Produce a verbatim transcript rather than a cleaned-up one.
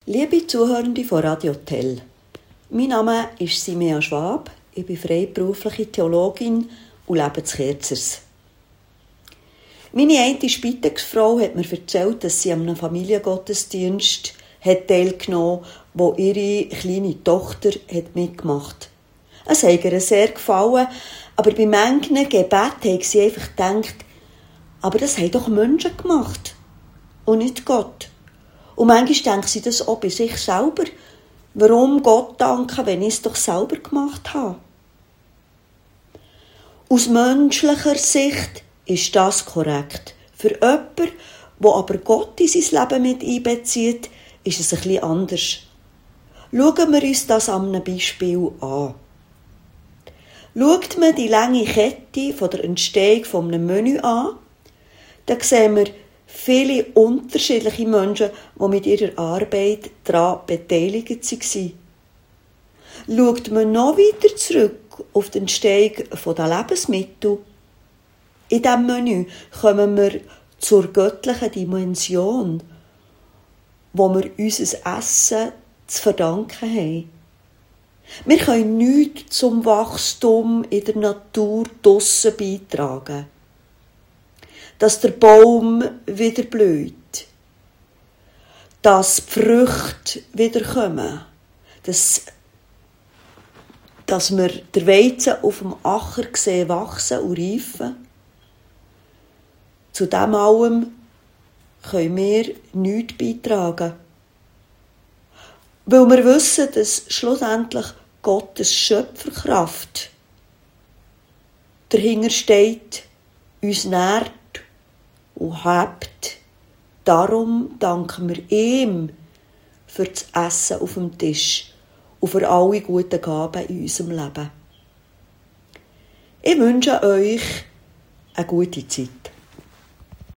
Liebe Zuhörende von Radio Tell, mein Name ist Simea Schwab, ich bin freiberufliche Theologin und lebe in Kerzers. Meine eine Spitex-Frau hat mir erzählt, dass sie an einem Familiengottesdienst hat teilgenommen hat, wo ihre kleine Tochter hat mitgemacht hat. Es hat ihr sehr gefallen, aber bei manchen Gebeten hat sie einfach gedacht, aber das haben doch Menschen gemacht und nicht Gott. Und manchmal denkt sie das auch bei sich selber. Warum Gott danken, wenn ich es doch selber gemacht habe? Aus menschlicher Sicht ist das korrekt. Für jemanden, der aber Gott in sein Leben mit einbezieht, ist es ein bisschen anders. Schauen wir uns das an einem Beispiel an. Schaut man die lange Kette von der Entstehung von einem Menü an, dann sehen wir viele unterschiedliche Menschen, die mit ihrer Arbeit daran beteiligt waren. Schaut man noch weiter zurück auf die Entstehung der Lebensmittel, in diesem Menü kommen wir zur göttlichen Dimension, wo wir unser Essen zu verdanken haben. Wir können nichts zum Wachstum in der Natur draussen beitragen. Dass der Baum wieder blüht, dass die Früchte wieder kommen, dass, dass wir den Weizen auf dem Acker sehen wachsen und reifen. Zu dem allem können wir nichts beitragen. Weil wir wissen, dass schlussendlich Gottes Schöpferkraft dahinter steht, uns nährt und hebt. Darum danken wir ihm für das Essen auf dem Tisch und für alle guten Gaben in unserem Leben. Ich wünsche euch eine gute Zeit.